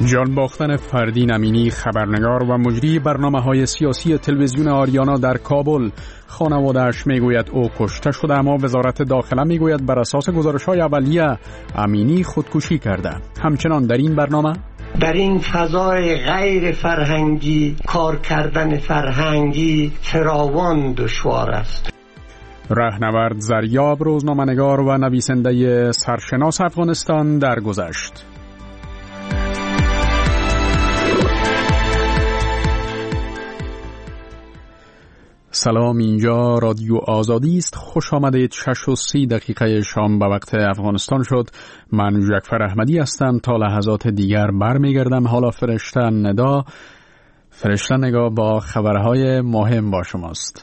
جان باختن فردین امینی، خبرنگار و مجری برنامه‌های سیاسی تلویزیون آریانا در کابل. خانواده‌اش میگوید او کشته شده، اما وزارت داخله میگوید بر اساس گزارش‌های اولیه امینی خودکشی کرده. همچنان در این برنامه در این فضای غیر فرهنگی کار کردن فرهنگی فراوان دشوار است. رهنورد زریاب، روزنامه‌نگار و نویسنده سرشناس افغانستان درگذشت. سلام، اینجا رادیو آزادی است. خوش آمدید. 6:30 شام به وقت افغانستان شد. من جعفر احمدی هستم. تا لحظات دیگر برمیگردم. حالا فرشته نگاه با خبرهای مهم با شماست.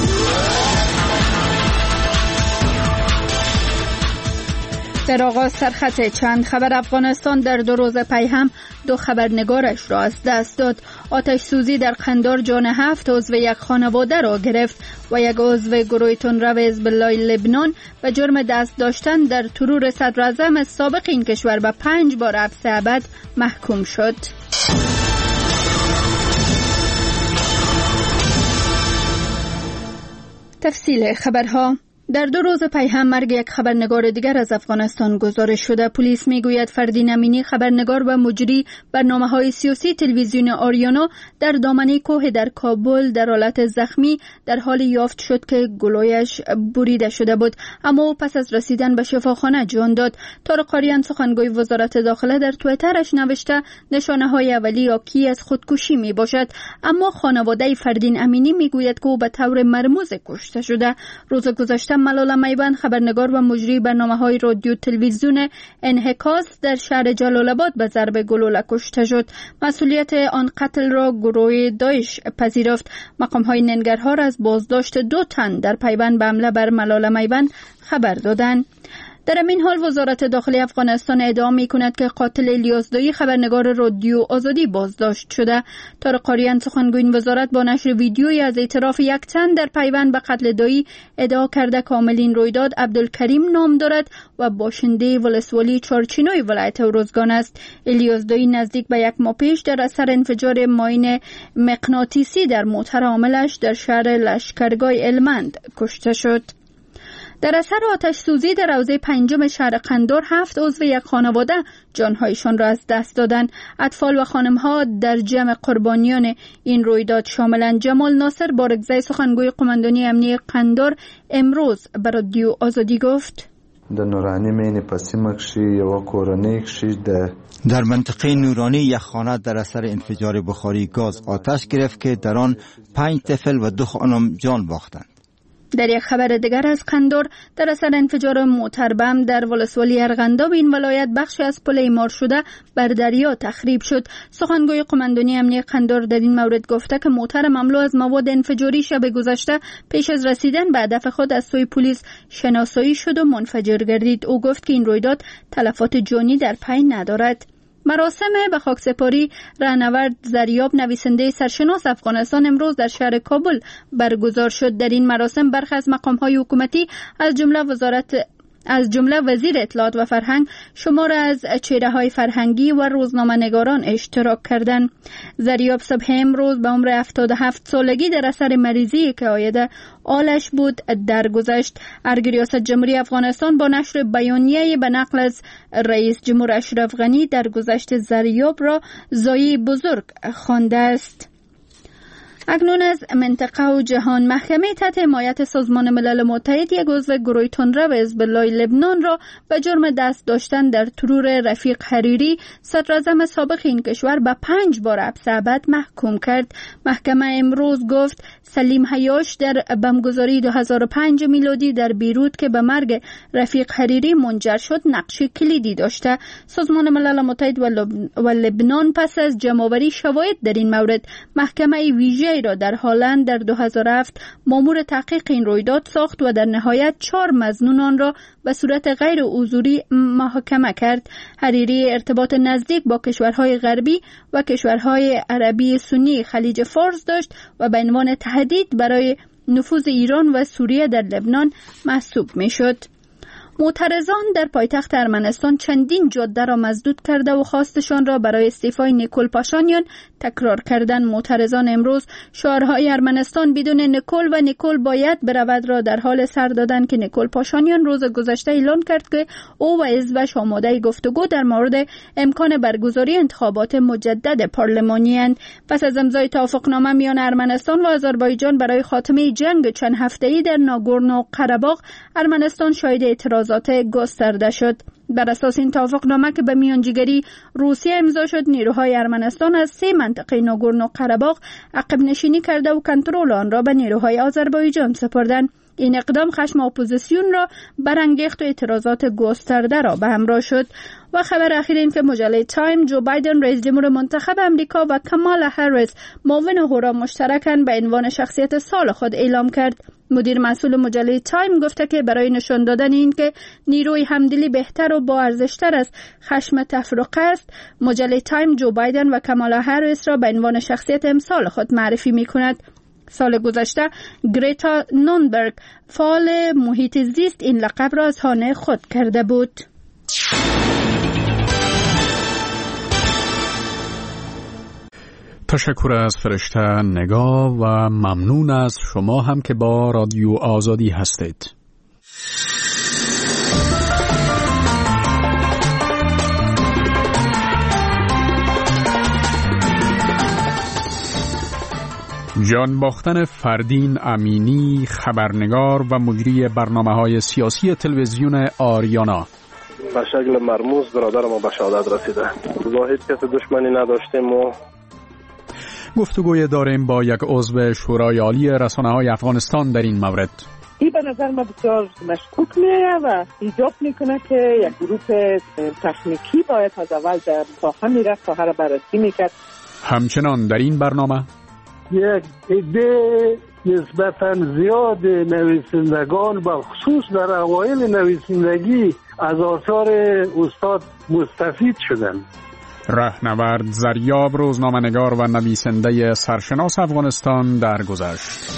در آغاز سرخط چند خبر. افغانستان در 2 روز پی هم 2 خبرنگارش را از دست داد. آتش سوزی در قندار جان 7 عضو یک خانواده را گرفت و یک عضو گروه تندرو حزب الله لبنان به جرم دست داشتن در ترور صدراعظم سابق این کشور به 5 بار حبس ابد محکوم شد. تفصیل خبرها. در 2 روز پی هم مرگ یک خبرنگار دیگر از افغانستان گزارش شده. پلیس میگوید فردین امینی، خبرنگار و مجری برنامه‌های سیاسی تلویزیون آریانا، در دامنه کوه در کابل در حالت زخمی در حال یافت شد که گلویش بریده شده بود، اما او پس از رسیدن به شفاخانه جان داد. طارق قاریان، سخنگوی وزارت داخله، در توییترش نوشته نشانه‌های اولیه حاکی از خودکشی می باشد، اما خانواده فردین امینی میگوید که او به طور مرموز کشته شده. روز گذشته ملاله میبند، خبرنگار و مجری برنامه‌های رادیو تلویزیون انعکاس در شهر جلال آباد به ضرب گلوله کشته شد. مسئولیت آن قتل را گروه داعش پذیرفت. مقام‌های ننگرهار از بازداشت 2 تن در پیوند به حمله بر ملاله میبند خبر دادند. در این حال وزارت داخلی افغانستان ادعا می‌کند که قاتل الیاس دایی خبرنگار رادیو آزادی بازداشت شده. طارق قاریان، سخنگوی این وزارت، با نشر ویدیویی از اعتراف یک تن در پیوند به قتل دایی ادعا کرده کامل این رویداد عبدالکریم نام دارد و باشنده ولسوالی چارچینوی ولایت اروزگان است. الیاس دایی نزدیک به 1 ماه پیش در اثر انفجار ماین مغناطیسی در موتر حاملش در شهر لشکرگاه هلمند کشته شد. در اثر آتش سوزی در حوزه 5 شهر قندار 7 عضو یک خانواده جانهایشان را از دست دادند. اطفال و خانم‌ها در جمع قربانیان این رویداد شاملند. جمال ناصر، بارگزای سخنگوی قماندانی امنیه قندار، امروز به رادیو آزادی گفت: در منطقه نورانی یک خانه در اثر انفجار بخاری گاز آتش گرفت که در آن 5 طفل و 2 خانم جان باختند. در یک خبر دیگر از قندار، در اثر انفجار موتر بم در ولسوالی ارغنداب این ولایت بخشی از پل اعمار شده بر دریا تخریب شد. سخنگوی قماندانی امنیه قندار در این مورد گفته که موتر مملو از مواد انفجاری شب گذشته پیش از رسیدن به هدف خود از سوی پلیس شناسایی شد و منفجر گردید. او گفت که این رویداد تلفات جانی در پی ندارد. مراسم به خاکسپاری رهنورد زریاب، نویسنده سرشناس افغانستان، امروز در شهر کابل برگزار شد. در این مراسم برخی از مقام‌های حکومتی از جمله وزیر اطلاعات و فرهنگ، شمار از چهره‌های فرهنگی و روزنامه‌نگاران اشتراک کردند. زریاب صبح امروز به عمر 77 سالگی در اثر مریضی که عاید آلش بود درگذشت. ارگ ریاست جمهوری افغانستان با نشر بیانیه‌ای به نقل از رئیس جمهور اشرف غنی درگذشت زریاب را ضایعی بزرگ خوانده است. اکنون از منطقه و جهان. محکمه تحت حمایت سازمان ملل متحد یک عضو گروه تندرو حزب الله لبنان را به جرم دست داشتن در ترور رفیق حریری، صدراعظم سابق این کشور، به 5 بار حبس ابد محکوم کرد. محکمه امروز گفت سلیم حیاش در بمبگذاری 2005 میلادی در بیروت که به مرگ رفیق حریری منجر شد نقش کلیدی داشته. سازمان ملل متحد و لبنان پس از جمع‌آوری شواهد در این مورد محکمه ویژه را در هالند در 2007 مأمور تحقیق این رویداد ساخت و در نهایت 4 مظنون آن را به صورت غیر حضوری محاکمه کرد. حریری ارتباط نزدیک با کشورهای غربی و کشورهای عربی سنی خلیج فارس داشت و به عنوان تهدید برای نفوذ ایران و سوریه در لبنان محسوب می‌شد. معترضان در پایتخت ارمنستان چندین جاده را مسدود کرده و خواستشان را برای استعفای نیکول پاشانیان تکرار کردند. معترضان امروز شعارهای ارمنستان بدون نیکول و نیکول باید برود را در حال سر دادند که نیکول پاشانیان روز گذشته اعلان کرد که او و حزبش آماده گفتگو در مورد امکان برگزاری انتخابات مجدد پارلمانی اند. پس از امضای توافقنامه میان ارمنستان و آذربایجان برای خاتمه جنگ چند هفته‌ای در ناگورنو قره‌باغ، ارمنستان شاهد اعتراضات گسترده شد. بر اساس این توافقنامه که به میانجیگری روسیه امضا شد، نیروهای ارمنستان از 3 منطقه ناگورنو قره‌باغ عقب نشینی کرده و کنترل آن را به نیروهای آذربایجان سپردند. این اقدام خشم اپوزیسیون را برانگیخت و اعتراضات گسترده را به همراه شد. و خبر اخیر این که مجله تایم، جو بایدن رئیس جمهور منتخب امریکا و کامالا هریس معاون او را مشترکاً به عنوان شخصیت سال خود اعلام کرد. مدیر مسئول مجله تایم گفته که برای نشان دادن این که نیروی همدلی بهتر و با ارزش‌تر از خشم تفرقه است، مجله تایم جو بایدن و کامالا هریس را به عنوان شخصیت امسال خود معرفی می‌کند. سال گذشته گریتا نونبرگ فعال محیط زیست این لقب را از خانه خود کرده بود. تشکر از فرشته نگاه و ممنون از شما هم که با رادیو آزادی هستید. جان باختن فردین امینی، خبرنگار و مجری برنامه‌های سیاسی تلویزیون آریانا، به شکل مرموز برادر ما به شهادت رسیده. با هیچ کس دشمنی نداشتیم و گفتگوی داریم با یک عضو شورای عالی رسانه‌های افغانستان در این مورد. این به نظر ما بسیار مشکوک میاد و ایجاب میکنه که یک گروه تکنیکی باید از اول در ساحه میرفت، ساحه را بررسی میکرد. همچنان در این برنامه یک عده نسبتاً زیاد نویسندگان و خصوص در اوایل نویسندگی از آثار استاد مستفید شدند. رهنورد زریاب، روزنامه‌نگار و نویسنده سرشناس افغانستان درگذشت.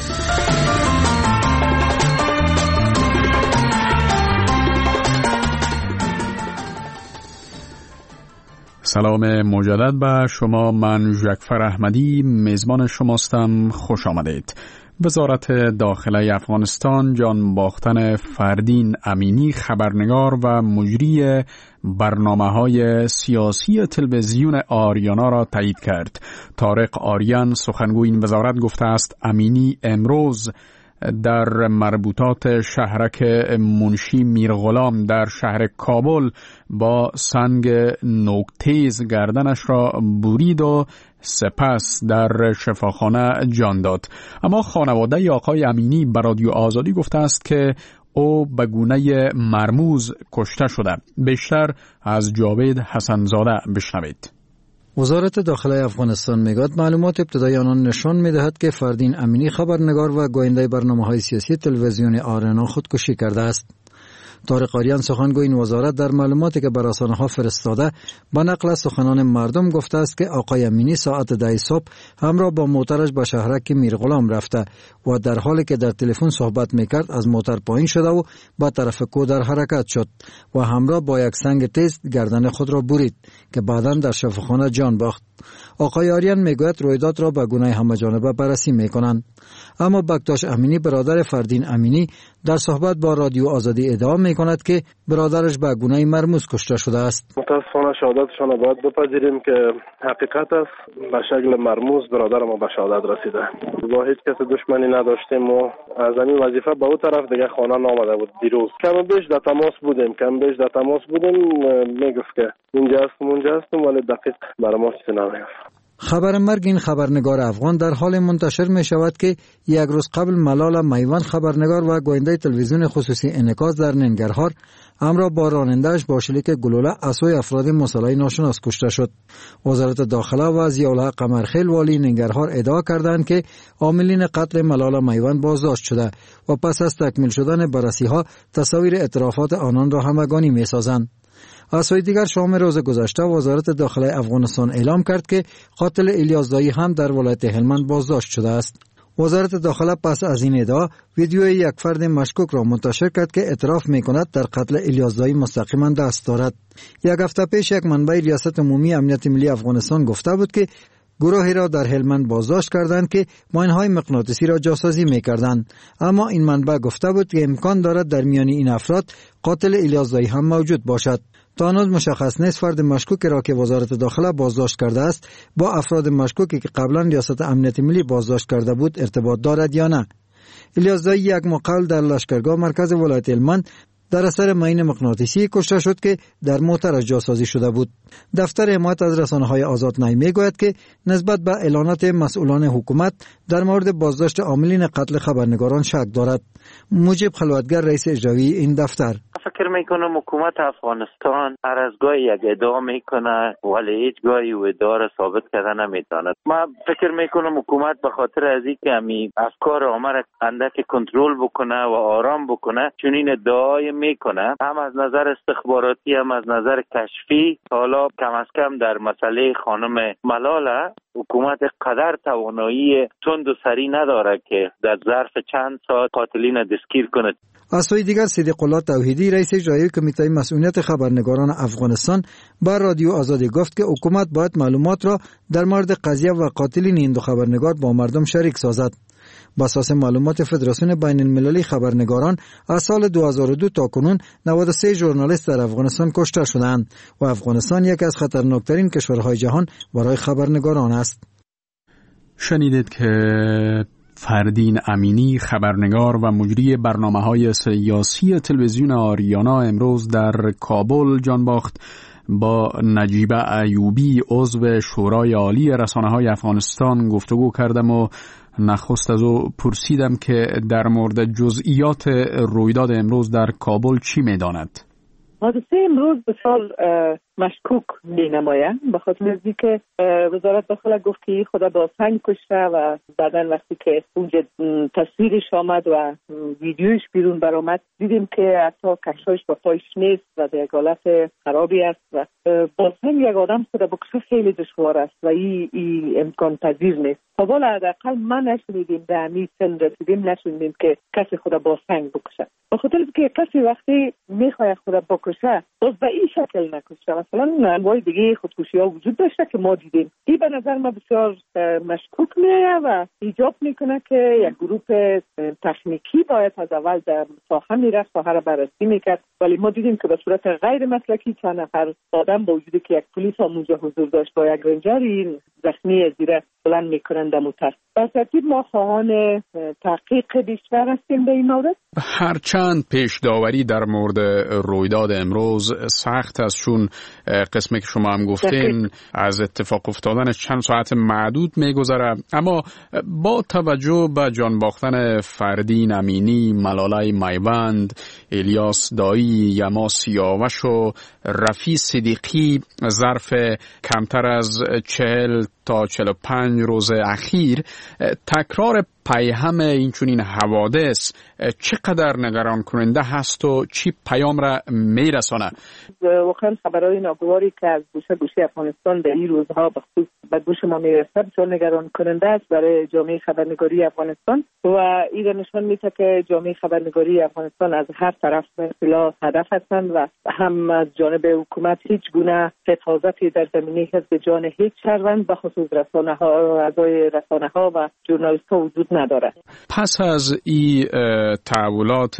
سلام مجدد به شما. من ژکفر احمدی میزبان شماستم. خوش آمدید. وزارت داخله افغانستان جان باختن فردین امینی، خبرنگار و مجری برنامه‌های سیاسی تلویزیون آریانا را تایید کرد. طارق آریان سخنگوی این وزارت گفته است امینی امروز در مربوطات شهرک منشی میرغلام در شهر کابل با سنگ نوک‌تیز گردنش را برید و سپس در شفاخانه جان داد. اما خانواده آقای امینی به رادیو آزادی گفته است که او به گونه مرموز کشته شده. بیشتر از جاوید حسنزاده بشنوید. وزارت داخله افغانستان میگوید معلومات ابتدایی آنان نشان میدهد که فردین امینی، خبرنگار و گوینده برنامه‌های سیاسی تلویزیون آریانا، خودکشی کرده است. طارق آریان سخنگوی این وزارت در معلوماتی که بر رسانه‌ها فرستاده با نقل از سخنان مردم گفته است که آقای امینی ساعت 10 صبح همراه با موترش به شهرک میرغلام رفته و در حالی که در تلفن صحبت میکرد از موتر پایین شده و به طرف کو در حرکت شد و همراه با یک سنگ تیز گردن خود را برید که بعداً در شفاخانه جان باخت. آقای آریان میگوید رویداد را به گونه همه‌جانبه بررسی میکنند. اما بکتاش امینی، برادر فردین امینی، در صحبت با رادیو آزادی ادعا میکند که برادرش به گونه مرموز کشته شده است. متاسفانه شهادتشان باید بپذیریم که حقیقت است. به شکل مرموز برادر ما به شهادت رسیده. با هیچ کس دشمنی نداشتیم و از این وظیفه به اون طرف دیگه خانه نامده بود. دیروز کم بیش در تماس بودیم. میگفت که اینجا هستم ولی دقیق برای ما چیزی نمیگفت. خبر مرگ این خبرنگار افغان در حال منتشر می شود که یک روز قبل ملال میوان، خبرنگار و گوینده تلویزیون خصوصی انعکاس در ننگرهار، همراه با راننده‌اش با شلیک گلوله از سوی افراد مسلح ناشناس کشته شد. وزارت داخله و ضیاءالحق قمرخیل والی ننگرهار ادعا کردند که عاملین قتل ملال میوان بازداشت شده و پس از تکمیل شدن بررسی‌ها تصاویر اعترافات آنان را همگانی می‌سازند. از سوی دیگر شام روز گذشته وزارت داخله افغانستان اعلام کرد که قاتل الیاس دایی هم در ولایت هلمند بازداشت شده است. وزارت داخله پس از این ادعا ویدیوی یک فرد مشکوک را منتشر کرد که اعتراف می‌کند در قتل الیاس دایی مستقیما دست دارد. یک هفته پیش یک منبع ریاست عمومی امنیت ملی افغانستان گفته بود که گروهی را در هلمند بازداشت کردند که ماین‌های مغناطیسی را جاسازی می‌کردند، اما این منبع گفته بود که امکان دارد در میان این افراد قاتل الیاس دایی هم موجود باشد. تا هنوز مشخص نیست فرد مشکوک را که وزارت داخله بازداشت کرده است با افراد مشکوکی که قبلا ریاست امنیت ملی بازداشت کرده بود ارتباط دارد یا نه. الیاس دایی یک مقال در لشکرگاه مرکز ولایت هلمند در اثر ماین مغناطیسی کشته شد که در موترش جاسازی شده بود. دفتر حمایت از رسانه‌های آزاد نای میگوید که نسبت به اعلانات مسئولان حکومت در مورد بازداشت عاملین قتل خبرنگاران شک دارد. مجیب خلوتگر رئیس اجرایی این دفتر: فکر میکنم حکومت افغانستان هر از گاهی یک ادعا میکنه ولی هیچ گاهی او ادعا را ثابت کردن نمیتونه. من فکر میکنم حکومت به خاطر از اینکه همی افکار عامه را اندک کنترل بکنه و آرام بکنه چون این ادعای میکنه، هم از نظر استخباراتی هم از نظر کشفی. حالا کم از کم در مسئله خانم ملاله حکومت قدر توانایی تند و سری نداره که در ظرف چند ساعت قاتلین دستگیر کنه. از سوی دیگر صدیق الله توحیدی رئیس اجرایی کمیته مسئولیت خبرنگاران افغانستان بر رادیو آزادی گفت که حکومت باید معلومات را در مورد قضیه و قاتلین این دو خبرنگار با مردم شریک سازد. بر اساس معلومات فدراسیون بین المللی خبرنگاران از سال 2002 تا کنون 93 ژورنالیست در افغانستان کشته شدند و افغانستان یکی از خطرناکترین کشورهای جهان برای خبرنگاران است. شنیدید که فردین امینی خبرنگار و مجری برنامه‌های سیاسی تلویزیون آریانا امروز در کابل جان باخت. با نجیبه ایوبی عضو شورای عالی رسانه‌های افغانستان گفتگو کردم و نخست از او پرسیدم که در مورد جزئیات رویداد امروز در کابل چی می‌داند. حادثه امروز بسیار مشکوک می نماید به خاطر از اینکه وزارت داخله گفت که خدا با سنگ کشته و بعدن وقتی که اونجا تصویرش آمد و ویدیوش بیرون برآمد دیدیم که حتی کشایش با پایش نیست و در یک حالت خرابی است و با سنگ یک آدم خدا بکشه خیلی دشوار است و این امکان پذیر نیست. حالا حداقل من نشنیدیم به همین سن رسیدیم نشنیدیم که کسی خدا با سنگ بکشه. به خاطر که کسی وقتی میخواد خدا بکشه باز به این شکل نکشه. مثلا انواع دیگه خودکشی ها وجود داشته که ما دیدیم. این به نظر من بسیار مشکوک میاد و ایجاب میکنه که یک گروه تکنیکی باید از اول در ساحه میرفت ساحه را بررسی میکرد، ولی ما دیدیم که به صورت غیر مسلکی چند نفر آدم با وجودی که یک پلیس هم اونجا حضور داشت با یک رنجر این زخمی زیره بلند میکنند موتر. به ترتیب ما خواهان تحقیق بیشتر هستیم به این مورد. هرچند پیش داوری در مورد رویداد امروز سخت است چون قسمی که شما هم گفتین از اتفاق افتادن چند ساعت معدود میگذره، اما با توجه به جان باختن فردین امینی، ملاله میوند، الیاس دایی، یما سیاوش و رفیع صدیقی ظرف کمتر از 40 تا 45 روز اخیر، تکرار پیهم این چنین حوادث چقدر نگران کننده هست و چی پیام را میرسانه؟ واقعا خبرهای ناگواری که از گوشه گوشه افغانستان در این روزها به خصوص به گوش ما میرسه بسیار نگران کننده است برای جامعه خبرنگاری افغانستان و این نشان میده که جامعه خبرنگاری افغانستان از هر طرف مثلا هدف هستند و هم از جانب حکومت هیچ گونه حفاظتی در زمینه حفظ جان هیچ شهروند به خصوص رسانه‌ها، اعضای رسانه‌ها و ژورنالیست‌ها وجود نداره. پس از این تحولات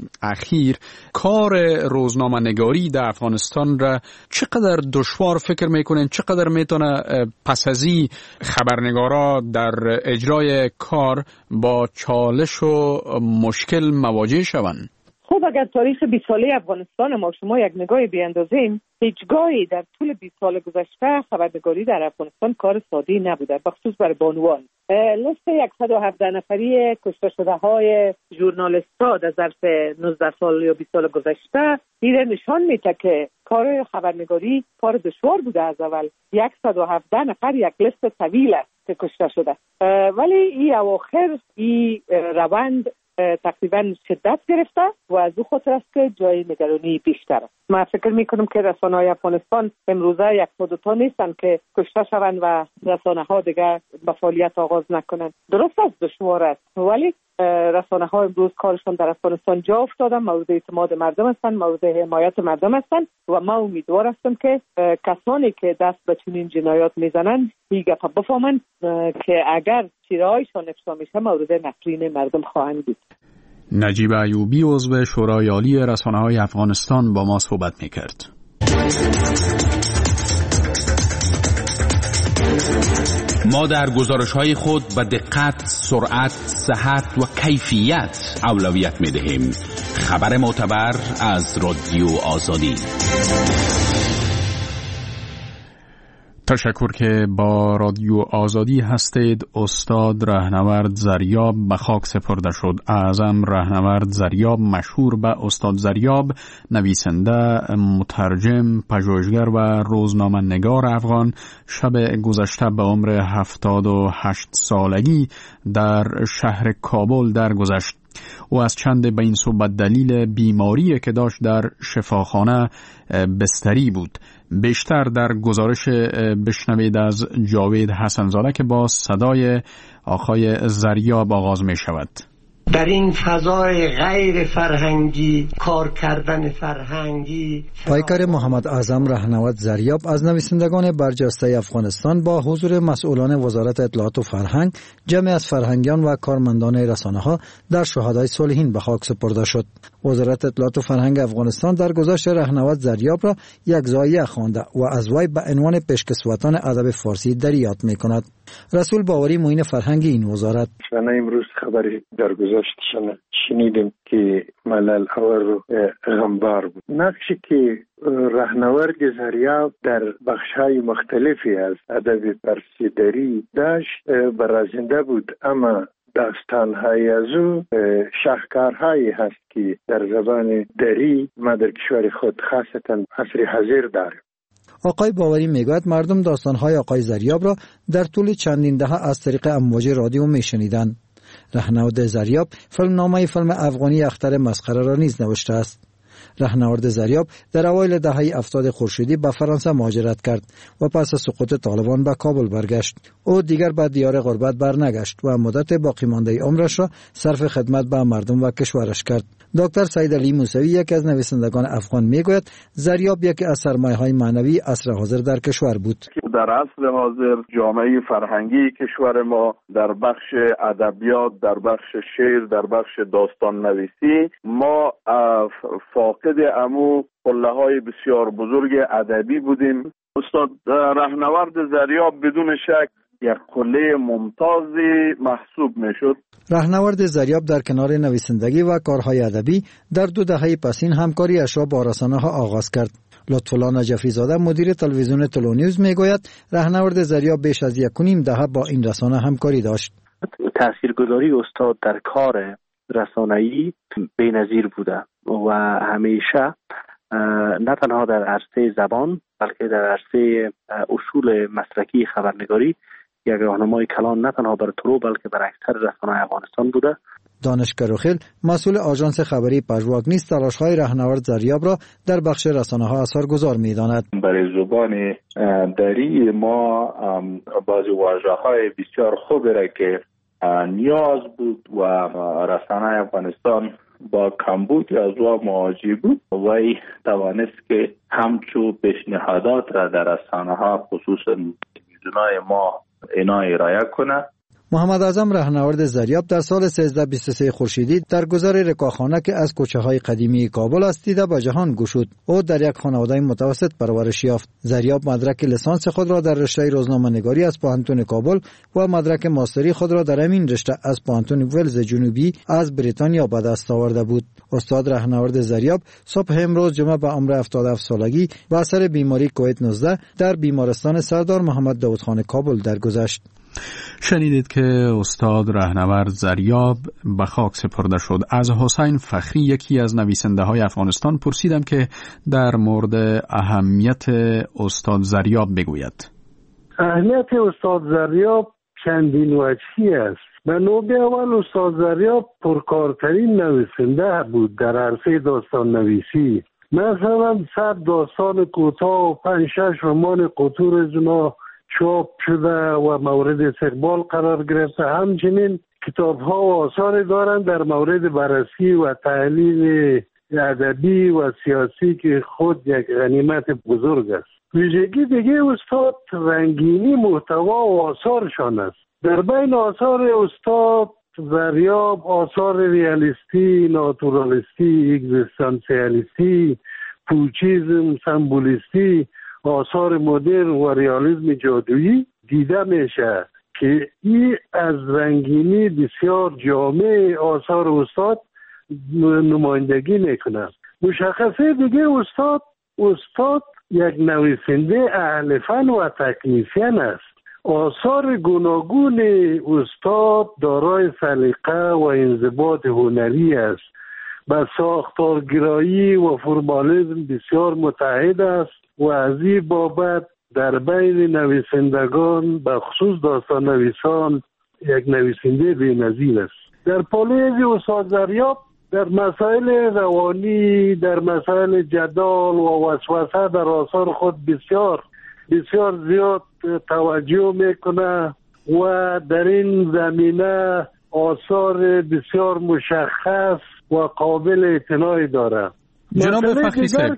اخیر کار روزنامه‌نگاری در افغانستان را چقدر دشوار فکر میکنین؟ چقدر میتونه پس از این خبرنگارا در اجرای کار با چالش و مشکل مواجه شوند؟ خب اگر تاریخ 20 ساله افغانستان ما شما یک نگاهی بیاندازیم، هیچگاهی در طول 20 سال گذشته خبرنگاری در افغانستان کار ساده‌ای نبوده، بخصوص برای بانوان. لیست 117 نفری کشته شده های ژورنالیست‌ها در ظرف 19 سال یا 20 سال گذشته این نشان میده که کار خبرنگاری کار دشوار بوده. از اول 117 نفر یک لیست طویل است که کشته شده، ولی این اواخر این روند تقریبا شدت گرفته و از او خاطر است که جای نگرانی بیشتر است. من فکر میکنم که رسانه‌های افغانستان امروزه یک تا دو تا نیستن که کشته شوند و رسانه‌ها دیگر به فعالیت آغاز نکنند. درست است دشوار است، ولی رسانه‌ها امروز کارشون در افغانستان جا افتاده، مورد اعتماد مردم هستند، مورد حمایت مردم هستند و من امیدوار هستم که کسانی که دست به چنین جنایات میزنند این گپ بفهمند که اگر چهره‌هایشان افشا میشه مورد نفرین مردم خواهند بود. نجیب ایوبی عضو شورای عالی رسانه‌های افغانستان با ما صحبت می‌کرد. ما در گزارش‌های خود به دقت، سرعت، صحت و کیفیت اولویت می‌دهیم. خبر معتبر از رادیو آزادی. تشکر که با رادیو آزادی هستید. استاد رهنورد زریاب به خاک سپرده شد. اعظم رهنورد زریاب، مشهور به استاد زریاب، نویسنده، مترجم، پژوهشگر و روزنامه نگار افغان، شب گذشته به عمر 78 سالگی در شهر کابل درگذشت. او از چند به این سو به دلیل بیماری که داشت در شفاخانه بستری بود. بیشتر در گزارش بشنوید از جاوید حسنزاده که با صدای آقای زریاب آغاز می شود. در این فضای غیر فرهنگی کار کردن فرهنگی. پیکر محمد اعظم رهنورد زریاب از نویسندگان برجسته افغانستان با حضور مسئولان وزارت اطلاعات و فرهنگ، جمعی از فرهنگیان و کارمندان رسانه‌ها در شهدای صالحین به خاک سپرده شد. وزارت اطلاعات و فرهنگ افغانستان در گذشت رهنورد زریاب را یک زایه خوانده و از وی به عنوان پیشکسوتان ادب فارسی در یاد می‌کند. رسول باوری معین فرهنگی این وزارت: امروز خبری در گذشتشان شنیدیم که ملل اور غمبار بود. نقشی که رهنورد زریاب در بخش‌های مختلفی از ادب فارسی دری داشت برازنده بود، اما داستان‌های از او شاهکارهایی هست که در زبان دری ما در کشور خود خاصتا عصر حاضر داریم. آقای باوری میگوید مردم داستان‌های آقای زریاب را در طول چندین دهه از طریق امواج رادیو میشنیدند. رهنورد زریاب فیلم افغانی اختر مسخره را نیز نوشته است. رهنورد زریاب در اوایل دهه 70 خورشیدی به فرانسه مهاجرت کرد و پس از سقوط طالبان به کابل برگشت. او دیگر به دیار غربت برنگشت و مدت باقی مانده عمرش را صرف خدمت به مردم و کشورش کرد. دکتر سید علی موسوی، یکی از نویسندگان افغان، میگوید زریاب یکی از سرمایه‌های معنوی عصر حاضر در کشور بود. در عصر حاضر جامعه فرهنگی کشور ما در بخش ادبیات، در بخش شعر، در بخش داستان نویسی ما فاقد امو قله‌های بسیار بزرگ ادبی بودیم. استاد رهنورد زریاب بدون شک یک قله ممتازی محسوب میشد. رهنورد زریاب در کنار نویسندگی و کارهای ادبی در 2 دهه پسین همکاریش را با رسانه‌ها آغاز کرد. لطف‌الله نجفی زاده، مدیر تلویزیون تلونیوز، میگوید رهنورد زریاب بیش از 1.5 دهه با این رسانه همکاری داشت. تاثیرگذاری استاد در کار رسانه‌ای بی‌نظیر بوده و همیشه نه تنها در عرصه زبان بلکه در عرصه اصول مسلکی خبرنگاری یک راهنمای کلان نه تنها بر طلوع بلکه بر اکثر رسانه‌های افغانستان بوده. دانش کروخیل، مسئول آژانس خبری پژواک نیز تلاش‌های رهنورد زریاب را در بخش رسانه‌ها اثرگذار می‌داند. برای زبان دری ما بعضی واژه‌های بسیار خوبی را که نیاز بود و رسانه‌های افغانستان با کمبود از او مواجه بود و توانست که همچو پیشنهادات را در رسانه‌ها خصوصا تلویزیون‌های ما اینا ارائه کنه. محمد اعظم رهنورد زریاب در سال 1323 خورشیدی در گذر رکاخانه که از کوچه‌های قدیمی کابل است دیده به جهان گشود. او در یک خانواده متوسط پرورش یافت. زریاب مدرک لیسانس خود را در رشته روزنامه‌نگاری از پوهنتون کابل و مدرک ماستری خود را در همین رشته از پوهنتون ولز جنوبی از بریتانیا به دست آورده بود. استاد رهنورد زریاب صبح امروز جمعه به عمر 77 سالگی به اثر بیماری کووید 19 در بیمارستان سردار محمد داودخان کابل درگذشت. شنیدید که استاد رهنورد زریاب به خاک سپرده شد. از حسین فخری، یکی از نویسنده های افغانستان، پرسیدم که در مورد اهمیت استاد زریاب بگوید. اهمیت استاد زریاب چندین وجهی است. به نوبه اول استاد زریاب پرکارترین نویسنده بود در عرصه داستان نویسی. مثلا 100 داستان کوتاه و 5-6 رمان قطور از اونا چاپ شده و مورد استقبال قرار گرفته. همچنین کتاب ها و آثار دارند در مورد بررسی و تحلیل ادبی و سیاسی که خود یک غنیمت بزرگ است. ویژگی دیگه استاد رنگینی محتوا و آثارشان است. در بین آثار استاد زریاب آثار ریالیستی، ناتورالیستی، اگزیستانسیالیستی، پوچیزم، سمبولیستی، آثار مدرن و ریالیسم جادویی دیده میشه که این از رنگینی بسیار جامع آثار استاد نمایندگی میکنه. مشخصه دیگه استاد یک نویسنده اهل فن و تکنیسیان است. آثار گوناگون استاد دارای سلیقه و انضباط هنری است. به ساختارگرایی و فرمالیسم بسیار متحد است و از این بابت در بین نویسندگان به خصوص داستان نویسان یک نویسنده بی‌نظیر است. در پالوی استاد زریاب در مسائل روانی، در مسائل جدال و وسوسه در آثار خود بسیار زیاد توجه میکنه و در این زمینه آثار بسیار مشخص و قابل اعتنایی داره. جناب فخری صاحب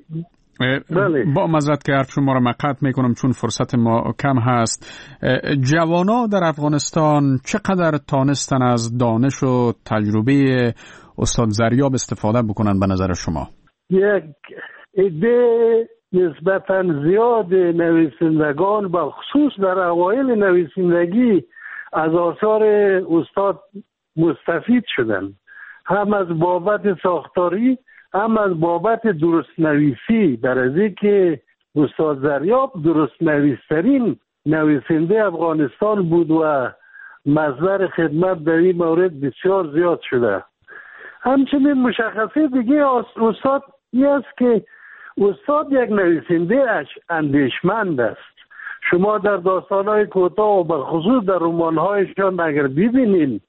با معذرت که حرف شما را مقطع میکنم چون فرصت ما کم هست. جوانا در افغانستان چقدر تانستن از دانش و تجربه استاد زریاب استفاده بکنن به نظر شما؟ یک عده نسبتاً زیاد نویسندگان به خصوص در اوایل نویسندگی از آثار استاد مستفید شدن، هم از بابت ساختاری هم از بابت درست نویسی. در از که استاد زریاب درست نویسترین نویسنده افغانستان بود و مصدر خدمت در این مورد بسیار زیاد شده. همچنین مشخصه دیگه استاد این است که استاد یک نویسنده اندیشمند است. شما در داستان‌های کوتاه و به خصوص در رمان‌هایشان اگر ببینید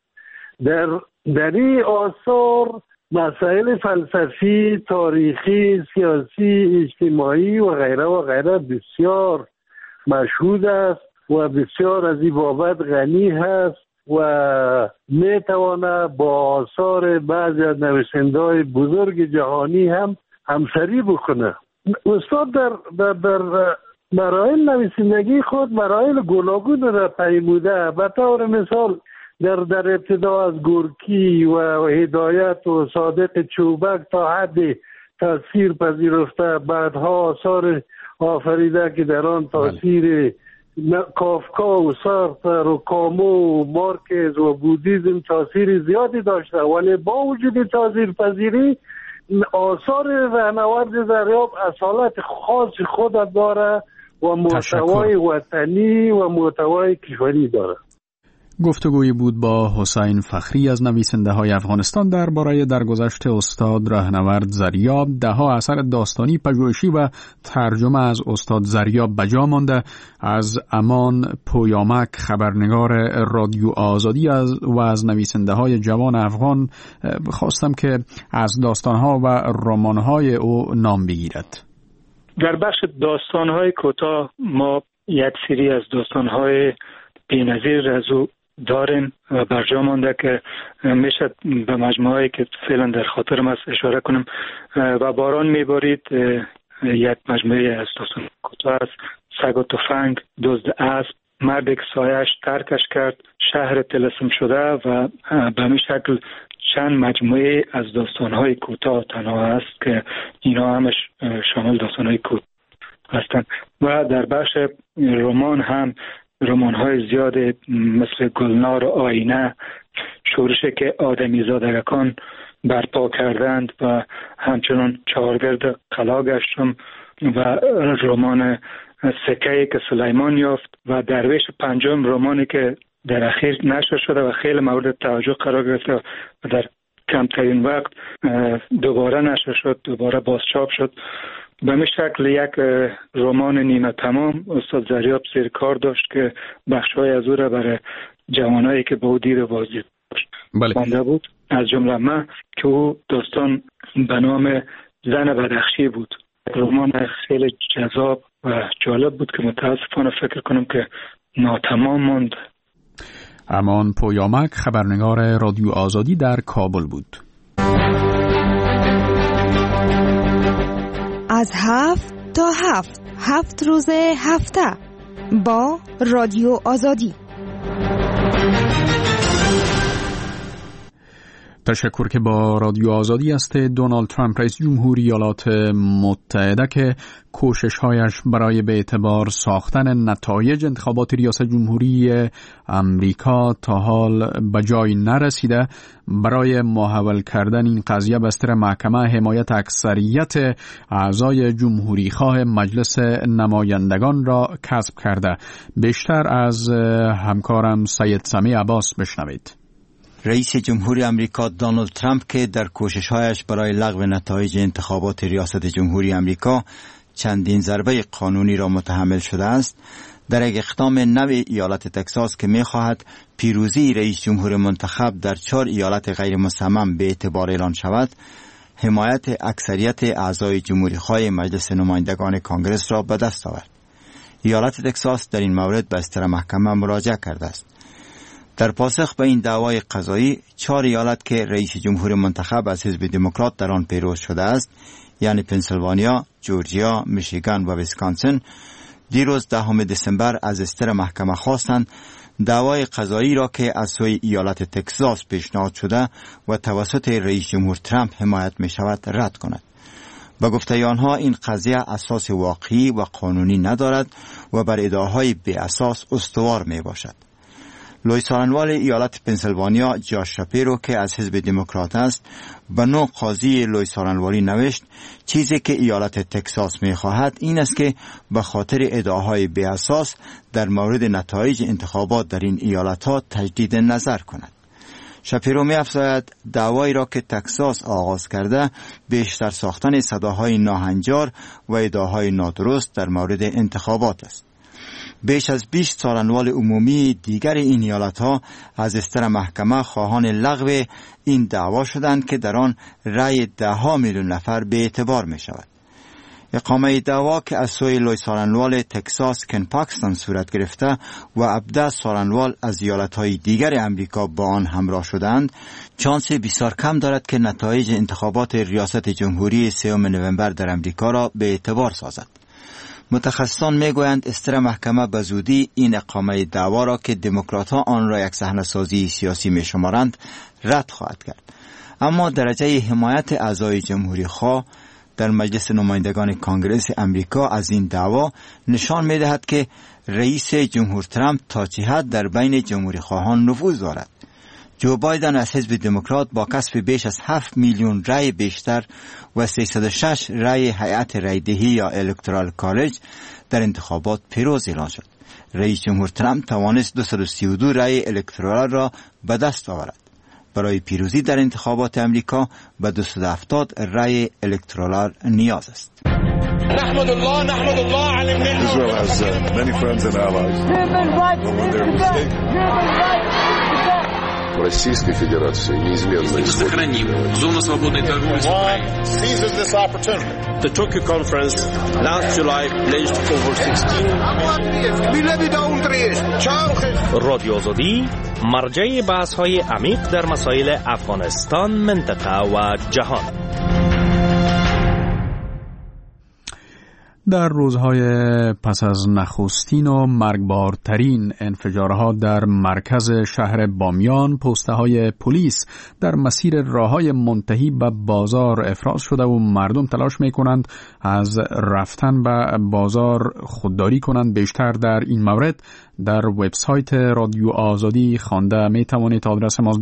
در این آثار مسائل فلسفی، تاریخی، سیاسی، اجتماعی و غیره بسیار مشهود است و بسیار از این بابت غنی هست و میتواند با آثار بعضی از نویسنده‌های بزرگ جهانی هم همسری بکنه. استاد در مراحل نویسندگی خود مراحل گوناگون را پیموده. به طور مثال در ابتدا از گورکی و هدایت و صادق چوبک تا حد تاثیر پذیرفته، بعدها آثار آفریده که در آن تاثیر کافکا و سارتر و کامو و مارکز و بودیزم تاثیر زیادی داشته، ولی با وجود تاثیر پذیری آثار رهنورد زریاب اصالت خاص خود داره و محتوای وطنی و محتوای کشوری داره. گفتگویی بود با حسین فخری از نویسنده های افغانستان درباره درگذشت استاد رهنورد زریاب. 10 اثر داستانی، پژوهشی و ترجمه از استاد زریاب بجا مانده. از امان پویامک، خبرنگار رادیو آزادی و از نویسنده های جوان افغان خواستم که از داستانها و رمانهای او نام بگیرد. در بخش داستانهای کوتاه ما یک سری از داستانهای بی‌نظیر از او داریم و برجا مانده که میشه به مجموعه‌ای که فعلا در خاطرم است اشاره کنم. و باران میبارید یک مجموعه از داستان کوتاه است، سگ و تفنگ، دزد اسب، مردی که سایه‌اش ترکش کرد، شهر طلسم شده و به همین شکل چند مجموعه از داستان‌های کوتاه تنها است که اینا همش شامل داستان‌های کوتاه هستند. و در بخش رمان هم رمان‌های زیاد مثل گلنار و آینه، شورشی که آدمی زادگان برپا کردند و همچنان چهارگرد قلا گشتم و رمان سکه‌ای که سلیمان یافت و درویش پنجم، رمانی که در اخیر نشر شده و خیلی مورد توجه قرار گرفته و در کمترین وقت دوباره نشر شد، دوباره بازچاپ شد. به این شکل یک رمان نیمه تمام استاد زریاب زیر کار داشت که بخش‌های از او را برای جوانایی که با او دیر واجد مانده بود، از جمله من که او داستان به نام زن بدخشی بود. رمان خیلی جذاب و جالب بود که متاسفانه فکر کنم که ناتمام ماند. امان پویامک خبرنگار رادیو آزادی در کابل بود. از 7 تا 7 روز هفته با رادیو آزادی. تشکر که با رادیو آزادی است. دونالد ترامپ رئیس جمهوری ایالات متحده که کوشش‌هایش برای به اعتبار ساختن نتایج انتخابات ریاست جمهوری امریکا تا حال به جای نرسیده، برای محول کردن این قضیه بستر محکمه حمایت اکثریت اعضای جمهوری خواه مجلس نمایندگان را کسب کرده. بیشتر از همکارم سید سمی عباس بشنوید. رئیس جمهوری امریکا دونالد ترامپ که در کوشش‌هایش برای لغو نتایج انتخابات ریاست جمهوری امریکا چندین ضربه قانونی را متحمل شده است، در یک اقدام نو ایالت تگزاس که می‌خواهد پیروزی رئیس جمهور منتخب در 4 ایالت غیر مصمم به اعتبار اعلان شود، حمایت اکثریت اعضای جمهوری‌خواه مجلس نمایندگان کانگرس را به دست آورد. ایالت تگزاس در این مورد به استر محکمه مراجعه کرده است. در پاسخ به این دعوای قضایی، 4 ایالت که رئیس جمهور منتخب از حزب دموکرات در آن پیروز شده است، یعنی پنسیلوانیا، جورجیا، میشیگان و ویسکانسین، دیروز 10 دسامبر از استر محکمه خواستند دعوای قضایی را که از سوی ایالت تگزاس پیشنهاد شده و توسط رئیس جمهور ترامپ حمایت می شود رد کند. با گفته آنها این قضیه اساس واقعی و قانونی ندارد و بر ادعاهای بی اساس استوار می باشد. لوی سارنوال ایالت پنسیلوانیا جاش شاپیرو که از حزب دموکرات است به نوع قاضی لوی سارنوالی نوشت چیزی که ایالت تگزاس می خواهد این است که به خاطر ادعاهای بی اساس در مورد نتایج انتخابات در این ایالت ها تجدید نظر کند. شاپیرو می افزاید دعوایی را که تگزاس آغاز کرده بیشتر ساختن صداهای ناهنجار و ادعاهای نادرست در مورد انتخابات است. بیش از 20 سارنوال عمومی دیگر این ایالت‌ها از استر محکمه خواهان لغو این دعوا شدند که در آن رأی 10 میلیون نفر به اعتبار می شود. اقامه دعوا که از سوی لوی سارنوال تگزاس کن پاکستان صورت گرفته و 17 سارنوال از ایالت‌های دیگر امریکا با آن همراه شدند، چانس بسیار کم دارد که نتایج انتخابات ریاست جمهوری 3 نوامبر در امریکا را به اعتبار سازد. متخصصان میگویند استر محکمه به زودی این اقامه دعوا را که دموکرات‌ها آن را یک صحنه‌سازی سیاسی می‌شمارند رد خواهد کرد. اما درجه حمایت اعضای جمهوری خواه در مجلس نمایندگان کانگرس امریکا از این دعوا نشان می‌دهد که رئیس جمهور ترامپ تا چه حد در بین جمهوری خواهان نفوذ دارد. جو بایدن از حزب دموکرات با کسب بیش از 7 میلیون رای بیشتر و 306 رای هیئت رایدهی یا الکترال کالج در انتخابات پیروز اعلان شد. رئیس جمهور ترامپ توانست 232 رای الکترال را به دست آورد. برای پیروزی در انتخابات امریکا به 270 رای الکترال نیاز است. نحمد الله على النعمة. Israel has many friends and allies. Российской Федерации неизменно сохраним зону свободной торговли с Украиной. Seizes this opportunity. The Tokyo conference last July pledged over 16. رادیو آزادی مرجع بحث‌های عمیق در مسائل افغانستان، منطقه و جهان. در روزهای پس از نخستین و مرگبارترین انفجارها در مرکز شهر بامیان، پسته‌های پلیس در مسیر راههای منتهی به بازار افراز شده و مردم تلاش می‌کنند از رفتن به بازار خودداری کنند. بیشتر در این مورد در وبسایت رادیو آزادی خوانده می‌توانید. آدرس ما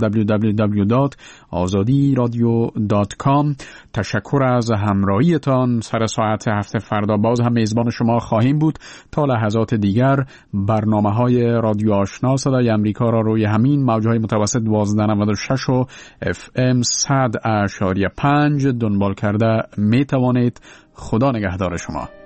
www.azadiradio.com. تشکر از همراهیتان. سر ساعت 7 فردا باز هم میزبان شما خواهیم بود. تا لحظات دیگر برنامه‌های رادیو آشنا صدای امریکا را روی همین موج‌های متوسط 1296 و FM 100.5 دنبال کرده می‌توانید. خدا نگهدار شما.